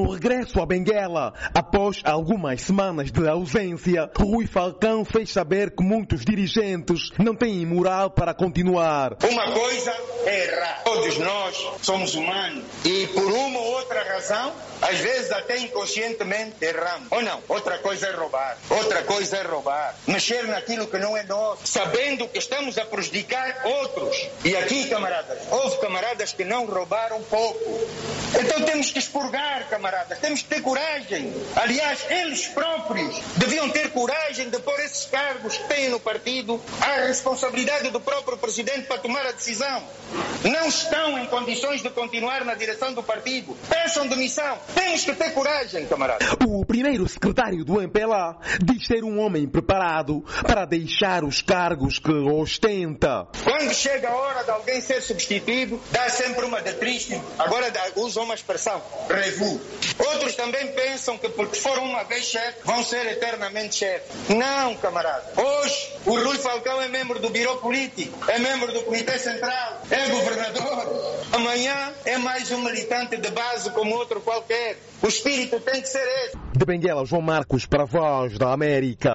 No regresso a Benguela, após algumas semanas de ausência, Rui Falcão fez saber que muitos dirigentes não têm moral para continuar. Uma coisa é errar. Todos nós somos humanos e por uma ou outra razão, às vezes até inconscientemente erramos. Ou não, outra coisa é roubar. Outra coisa é roubar. Mexer naquilo que não é nosso, sabendo que estamos a prejudicar outros. E aqui, camaradas, houve camaradas que não roubaram pouco. Então temos que expurgar, camaradas, temos que ter coragem. Aliás, eles próprios deviam ter coragem de pôr esses cargos que têm no partido à responsabilidade do próprio presidente para tomar a decisão. Não estão em condições de continuar na direção do partido. Peçam demissão. Temos que ter coragem, camaradas. O primeiro secretário do MPLA diz ser um homem preparado para deixar os cargos que ostenta. Quando chega a hora de alguém ser substituído, dá sempre uma de triste. Agora usam uma expressão, revu. Outros também pensam que porque foram uma vez chefe, vão ser eternamente chefe. Não, camarada. Hoje, o Rui Falcão é membro do Biro Político, é membro do Comitê Central, é governador. Amanhã é mais um militante de base como outro qualquer. O espírito tem que ser esse. De Benguela, João Marcos, para a Voz da América.